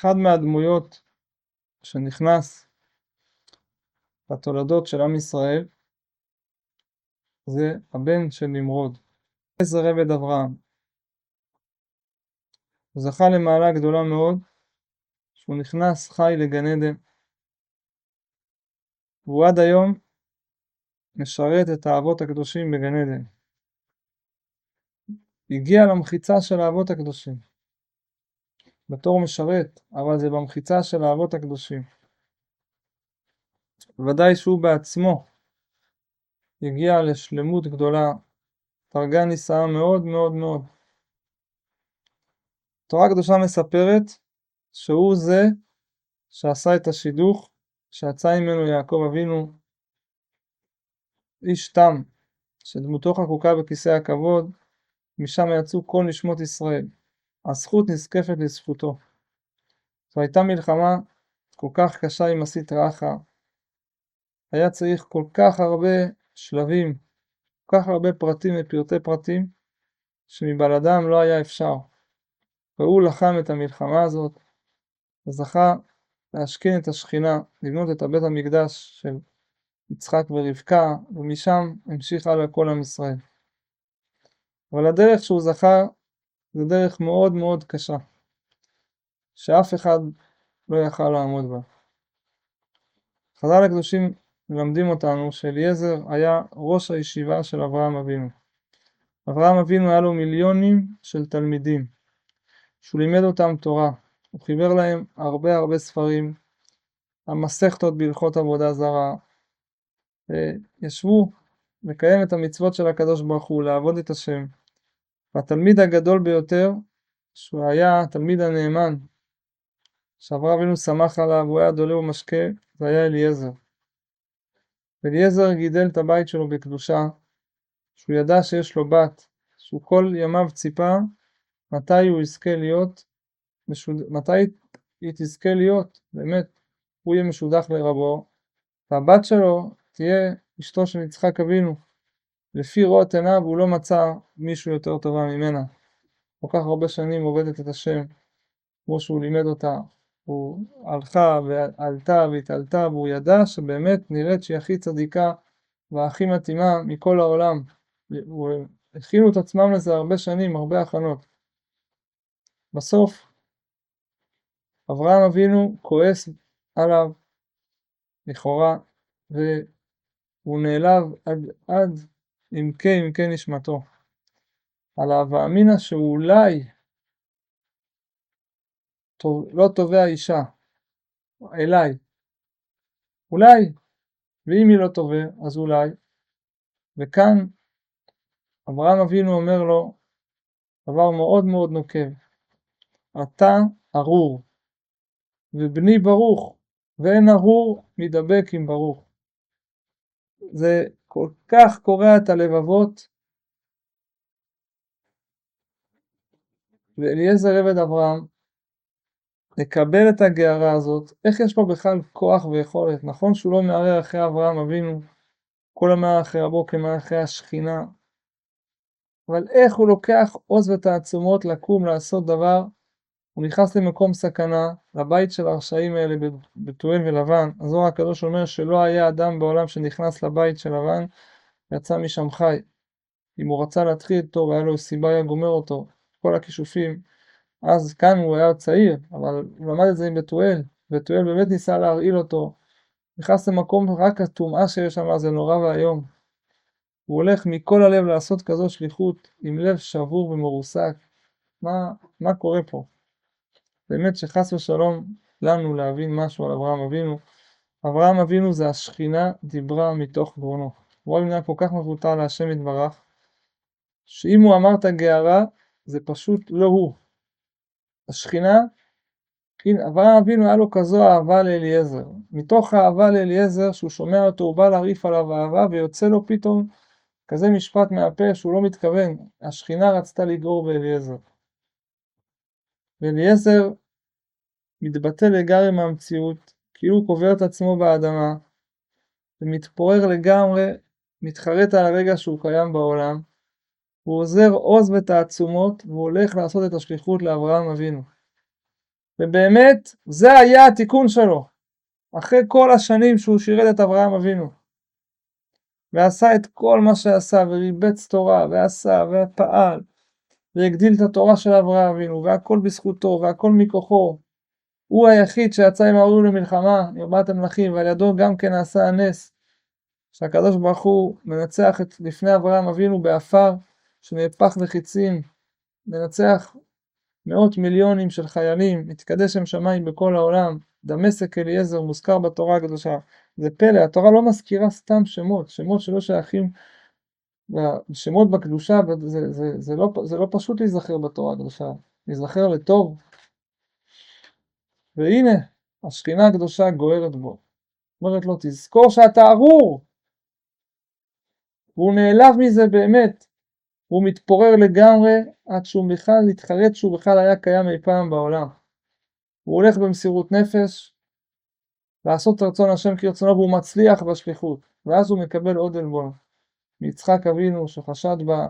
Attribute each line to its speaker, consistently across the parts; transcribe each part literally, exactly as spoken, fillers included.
Speaker 1: אחד מהדמויות שנכנס בתולדות של עם ישראל זה הבן של נמרוד, אליעזר עבד אברהם. הוא זכה למעלה גדולה מאוד, שהוא נכנס חי לגן עדן, והוא עד היום משרת את האבות הקדושים בגן עדן. הגיע למחיצה של האבות הקדושים, בתור משרת, אבל זה במחיצה של האבות הקדושים. ודאי שהוא בעצמו הגיע לשלמות גדולה, דרגה נישאה מאוד מאוד מאוד. התורה הקדושה מספרת שהוא זה שעשה את השידוך, שיצא ממנו יעקב אבינו, איש תם, שדמותו חקוקה בכיסא הכבוד, משם יצאו כל נשמות ישראל. הזכות נזקפת לזכותו. זו הייתה מלחמה כל כך קשה עם הסטרא אחרא. היה צריך כל כך הרבה שלבים, כל כך הרבה פרטים ופרטי פרטים, שמבלעדם לא היה אפשר. והוא לחם את המלחמה הזאת, וזכה להשכין את השכינה, לבנות את הבית המקדש של יצחק ורבקה, ומשם המשיך הלאה כל עם ישראל. אבל הדרך שהוא זכה זה דרך מאוד מאוד קשה, שאף אחד לא יכל לעמוד בה. חז"ל הקדושים מלמדים אותנו שאליעזר היה ראש הישיבה של אברהם אבינו. אברהם אבינו היה לו מיליונים של תלמידים, שהוא לימד אותם תורה, הוא חיבר להם הרבה הרבה ספרים, המסכתות בהלכות עבודה זרה, וישבו לקיים את המצוות של הקדוש ברוך הוא, לעבוד את השם. והתלמיד הגדול ביותר, שהוא היה התלמיד הנאמן, שאברהם אבינו שמח עליו, הוא היה דולה ומשקה, זה היה אליעזר. אליעזר גידל את הבית שלו בקדושה, שהוא ידע שיש לו בת, שהוא כל ימיו ציפה, מתי הוא יזכה להיות, משוד... מתי היא תזכה להיות, באמת, הוא יהיה משודח לרבו, והבת שלו תהיה אשתו של יצחק אבינו. לפי ראות עיניו הוא לא מצא מישהו יותר טובה ממנה. כל כך הרבה שנים עובדת את השם, כמו שהוא לימד אותה, הוא הלכה ועלתה והתעלתה, והוא ידע שבאמת נראית שהיא הכי צדיקה והכי מתאימה מכל העולם. הכינו את עצמם לזה הרבה שנים, הרבה הכנות. בסוף אברהם אבינו כועס עליו לכאורה, והוא נעלב עד, עד עמקי עמקי נשמתו. על ההווה אמינא שאולי לא תובע אישה אליי, אולי, ואם היא לא תובע אז אולי. וכאן אברהם אבינו אומר לו דבר מאוד מאוד נוקב, אתה ארור ובני ברוך, ואין ארור מדבק עם ברוך. זה כל כך קורע את הלבבות. ואליעזר עבד אברהם לקבל את הגערה הזאת, איך יש לו בכלל כוח ויכולת? נכון שהוא לא מערער אחרי אברהם אבינו, כל המערער אחרי רבו כמערער אחרי השכינה, אבל איך הוא לוקח עוז ותעצומות לקום לעשות דבר? הוא נכנס למקום סכנה, לבית של הרשעים האלה בתואל ולבן. הזוהר הקדוש אומר שלא היה אדם בעולם שנכנס לבית של לבן ויצא משם חי. אם הוא רצה להתחיל איתו והיה לו סיבה היה גומר אותו, כל הכישופים. אז כאן הוא היה צעיר, אבל הוא למד את זה עם בתואל, בתואל באמת ניסה להרעיל אותו. נכנס למקום, רק הטומאה שיש שם זה נורא והיום. הוא הולך מכל הלב לעשות כזו שליחות עם לב שבור ומרוסק. מה, מה קורה פה? באמת שחס ושלום לנו להבין משהו על אברהם אבינו. אברהם אבינו זה השכינה דיברה מתוך גרונו. הוא היה כל כך מבוטל להשם יתברך, שאם הוא אמר את הגערה, זה פשוט לא הוא. השכינה, אברהם אבינו היה לו כזו אהבה לאליעזר. מתוך האהבה לאליעזר, שהוא שומע אותו, הוא בא להריף עליו אהבה, ויוצא לו פתאום כזה משפט מהפה שהוא לא מתכוון. השכינה רצתה לגור באליעזר. ואליעזר מתבטא לגמרי מהמציאות, כאילו הוא קובר את עצמו באדמה, ומתפורר לגמרי, מתחרט על הרגע שהוא קיים בעולם, הוא עוזר עוז ותעצומות, והוא הולך לעשות את השליחות לאברהם אבינו. ובאמת זה היה התיקון שלו, אחרי כל השנים שהוא שירת את אברהם אבינו, ועשה את כל מה שעשה, וריבץ תורה, ועשה, ופעל, והגדיל את התורה של אברהם אבינו, והכל בזכותו, והכל מכוחו. הוא היחיד שיצא עם האורים למלחמה, ארבעת המלכים, ועל ידו גם כן נעשה הנס, שהקדוש ברוך הוא מנצח את לפני אברהם אבינו באפר, שנהפך לחיצים, מנצח מאות מיליונים של חיילים, מתקדש שם שמיים בכל העולם. דמשק אליעזר מוזכר בתורה הקדושה. זה פלא, התורה לא מזכירה סתם שמות, שמות שלא שייכים, שמות בקדושה, זה, זה, זה, לא, זה לא פשוט להיזכר בתורה הקדושה, להיזכר לטוב. והנה, השכינה הקדושה גוערת בו. אומרת לו, תזכור שאתה ארור. והוא נעלב מזה באמת. הוא מתפורר לגמרי עד שהוא בכלל התחרט שהוא בכלל היה קיים אי פעם בעולם. הוא הולך במסירות נפש לעשות רצון השם כרצונו, והוא מצליח בשליחות. ואז הוא מקבל עוד עלבון מיצחק אבינו שחשד בה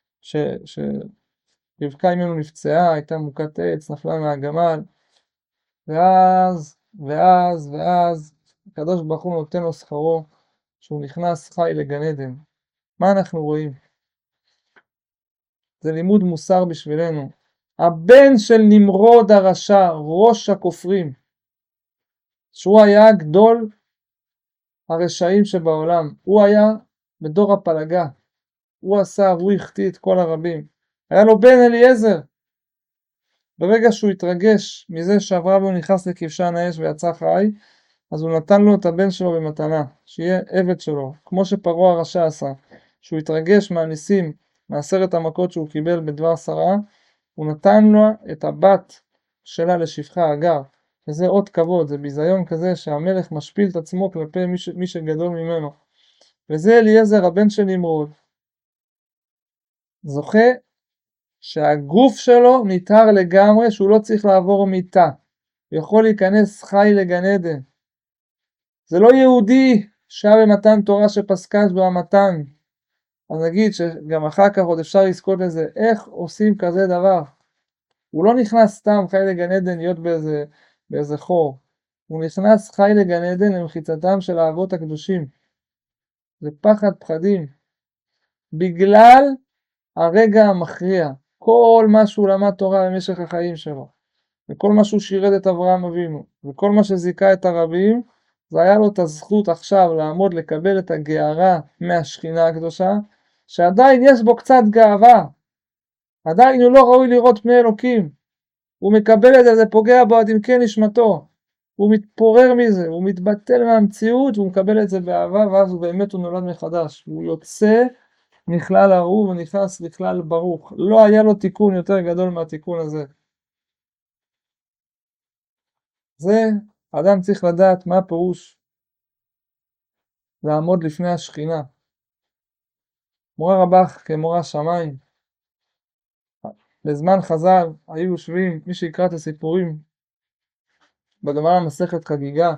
Speaker 1: שרבקה ממנו נפצעה, הייתה מוכת עץ, נפלה מהגמל. ואז, ואז, ואז הקדוש ברוך הוא נותן לו שכרו, שהוא נכנס חי לגן עדן. מה אנחנו רואים? זה לימוד מוסר בשבילנו. הבן של נמרוד הרשע, ראש הכופרים, שהוא היה גדול הרשעים שבעולם, הוא היה בדור הפלגה, הוא עשה, הוא החטיא את כל הרבים. היה לו בן אליעזר. ברגע שהוא התרגש מזה שאברהם הוא נכנס לכבשן האש ויצא חי, אז הוא נתן לו את הבן שלו במתנה, שיהיה עבד שלו, כמו שפרעה הרשע עשה. שהוא התרגש מהניסים, מעשרת המכות שהוא קיבל בדבר שרה, הוא נתן לו את הבת שלה לשפחה הגר. וזה עוד כבוד, זה ביזיון כזה שהמלך משפיל את עצמו כלפי מי, ש... מי שגדול ממנו. וזה אליעזר הבן של נמרוד. זוכה שהגוף שלו ניתר לגמרי, שהוא לא צריך לעבור מיטה. הוא יכול להיכנס חי לגן עדן. זה לא יהודי שהיה במתן תורה שפסקה בו המתן. אז נגיד שגם אחר כך עוד אפשר לזכות לזה. איך עושים כזה דבר? הוא לא נכנס סתם חי לגן עדן להיות באיזה, באיזה חור. הוא נכנס חי לגן עדן למחיצתם של האבות הקדושים. זה פחד פחדים. בגלל הרגע המכריע. כל מה שהוא למד תורה במשך החיים שלו. וכל מה שהוא שירת את אברהם אבינו. וכל מה שזיקה את הרבים. זה היה לו את הזכות עכשיו לעמוד לקבל את הגארה מהשכינה הקדושה. שעדיין יש בו קצת גאווה. עדיין הוא לא ראוי לראות פני אלוקים. הוא מקבל את זה, זה פוגע בו עד עמקי נשמתו. הוא מתפורר מזה, הוא מתבטל מהמציאות, והוא מקבל את זה באהבה, ואז הוא באמת הוא נולד מחדש. הוא יוצא נכלל ארור ונכנס לכלל ברוך. לא היה לו תיקון יותר גדול מהתיקון הזה. זה, אדם צריך לדעת מה הפירוש לעמוד לפני השכינה. מורה רבך כמורה שמיים. בזמן חז"ל היו יושבים, מי שיקרא את הסיפורים, בגמרא מסכת חגיגה,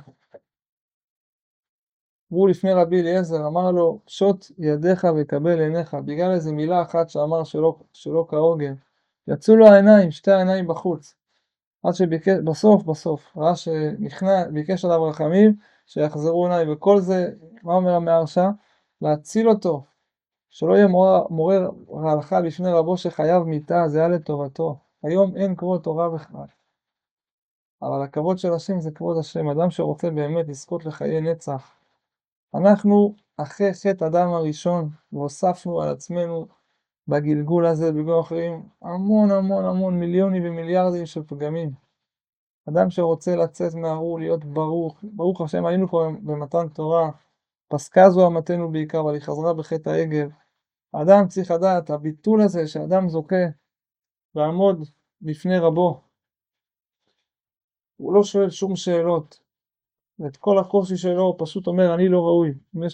Speaker 1: הוא לפני רבי אליעזר, אמר לו, שוט ידיך וקבל עיניך, בגלל איזו מילה אחת שאמר שלא, שלא כהוגן. יצאו לו העיניים, שתי העיניים בחוץ. עד שביקש, בסוף, בסוף, ראה שנכנע, ביקש עליו רחמים, שיחזרו עיניים, וכל זה, מה אומר המהרש"א? להציל אותו, שלא יהיה מורה, מורה רעלך לפני רבו שחייב מיתה, זה היה לטובתו. היום אין כבוד תורה בכלל. אבל הכבוד של השם זה כבוד השם. אדם שרוצה באמת לזכות לחיי נצח. אנחנו אחרי חטא אדם הראשון, והוספנו על עצמנו בגלגול הזה, בגלל אחרים, המון המון המון מיליונים ומיליארדים של פגמים. אדם שרוצה לצאת מהארור, להיות ברוך, ברוך השם, היינו פה במתן תורה, פסקה זו אמתנו בעיקר, אבל היא חזרה בחטא העגל. האדם צריך לדעת, הביטול הזה שאדם זוכה לעמוד לפני רבו, הוא לא שואל שום שאלות, ואת כל הקושי שלו הוא פשוט אומר, אני לא ראוי.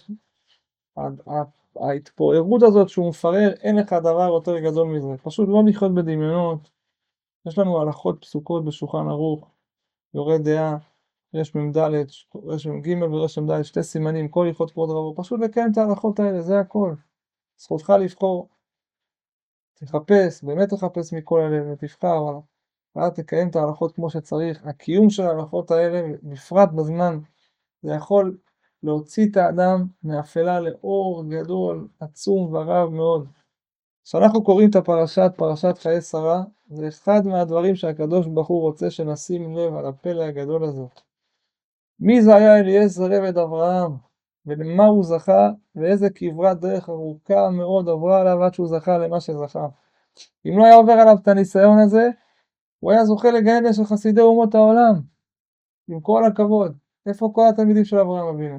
Speaker 1: ההתפוררות הזאת שהוא מפרר, אין לך דבר יותר גדול מזה. פשוט לא לחיות בדמיונות. יש לנו הלכות פסוקות בשולחן ערוך, יורה דעה, יש מ"ד, יש מ"ג ויש מ"ד, שתי סימנים, כל הלכות כבוד רבו. פשוט לקיים את ההלכות האלה, זה הכל. זכותך לבחור. תחפש, באמת תחפש מכל הלב ותבחר, אבל ואז תקיים את ההלכות כמו שצריך. הקיום של ההלכות האלה, בפרט בזמן, זה יכול להוציא את האדם מאפלה לאור גדול, עצום ורב מאוד. כשאנחנו קוראים את הפרשת, פרשת חיי שרה, זה אחד מהדברים שהקדוש ברוך הוא רוצה שנשים לב על הפלא הגדול הזה. מי זה היה אליעזר עבד אברהם, ולמה הוא זכה, ואיזה כברת דרך ארוכה מאוד עברה עליו עד שהוא זכה למה שזכה. אם לא היה עובר עליו את הניסיון הזה, הוא היה זוכה לגן עדן של חסידי אומות העולם. עם כל הכבוד. איפה כל התלמידים של אברהם אבינו?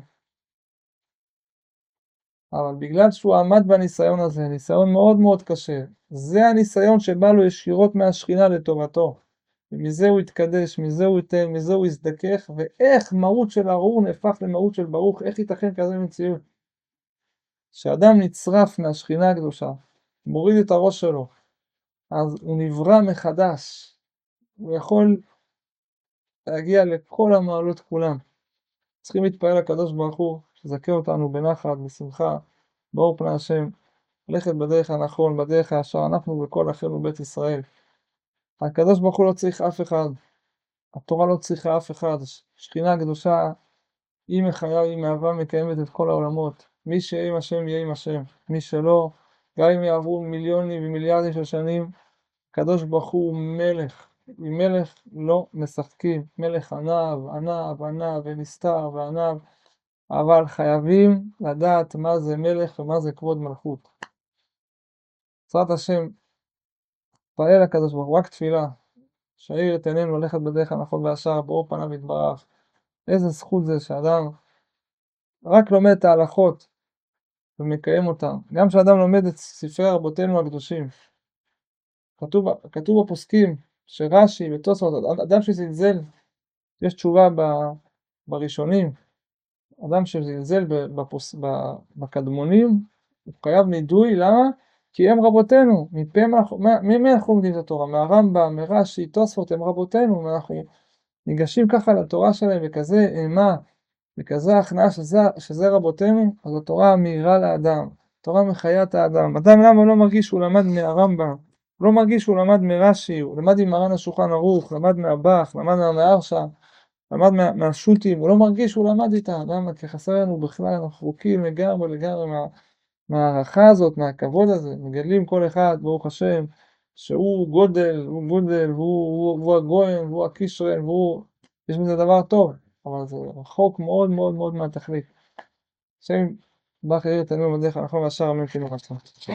Speaker 1: אבל בגלל שהוא עמד בניסיון הזה, ניסיון מאוד מאוד קשה, זה הניסיון שבא לו ישירות מהשכינה לטובתו. ומזה הוא התקדש, מזה הוא ייתן, מזה הוא יזדכך, ואיך מהות של ארור נהפך למהות של ברוך, איך ייתכן כזה מציאות? שאדם נצרף מהשכינה הקדושה, מוריד את הראש שלו, אז הוא נברא מחדש, הוא יכול להגיע לכל המעלות כולם. צריכים להתפעל לקדוש ברוך הוא, שזכה אותנו בנחת, בשמחה, באור פני השם, ללכת בדרך הנכון, בדרך הישר, אנחנו וכל אחינו בית ישראל. הקדוש ברוך הוא לא צריך אף אחד, התורה לא צריכה אף אחד, שכינה הקדושה היא מחיה, היא מהווה, מקיימת את כל העולמות. מי שיהיה עם השם יהיה עם השם, מי שלא, גם אם יעברו מיליונים ומיליארדים של שנים, הקדוש ברוך הוא מלך, עם מלך לא משחקים, מלך ענב, ענב, ענב ונסתר וענב, אבל חייבים לדעת מה זה מלך ומה זה כבוד מלכות. בעזרת השם, פעל הקדוש ברוך הוא, רק תפילה, שהאיר את עינינו ללכת בדרך הנכון והישר, באור פניו יתברך. איזה זכות זה שאדם רק לומד את ההלכות ומקיים אותם. גם שאדם לומד את ספרי רבותינו הקדושים, כתוב, כתוב בפוסקים שרש"י ותוספות, אדם שזלזל, יש תשובה ב, בראשונים, אדם שזלזל בפוס, בקדמונים, הוא חייב נידוי. למה? כי הם רבותינו, ממי אנחנו לומדים את התורה? מהרמב"ם, מרש"י, תוספות, הם רבותינו, ואנחנו ניגשים ככה לתורה שלהם בכזה אימה, בכזה הכנעה שזה, שזה רבותינו. אז התורה מהירה לאדם, התורה מחיה את האדם. אדם למה לא מרגיש שהוא למד מהרמב"ם, לא מרגיש שהוא למד מרש"י, הוא למד עם מרן השולחן ערוך, למד מהבח, למד מהמהרש"א, למד מה, מהשו"תים, הוא לא מרגיש שהוא למד איתה. למה? כי חסר לנו בכלל, אנחנו רחוקים לגמרי לגמרי מה, מהערכה הזאת, מהכבוד הזה. מגלים כל אחד, ברוך השם, שהוא גודל, הוא גודל, והוא, הוא, הוא הגויים, והוא הקישרן, והוא, יש בזה דבר טוב, אבל זה רחוק מאוד מאוד מאוד מהתכלית. השם ברך יאיר את עינינו בדרך הנכון והישר, אמן כן יהי רצון.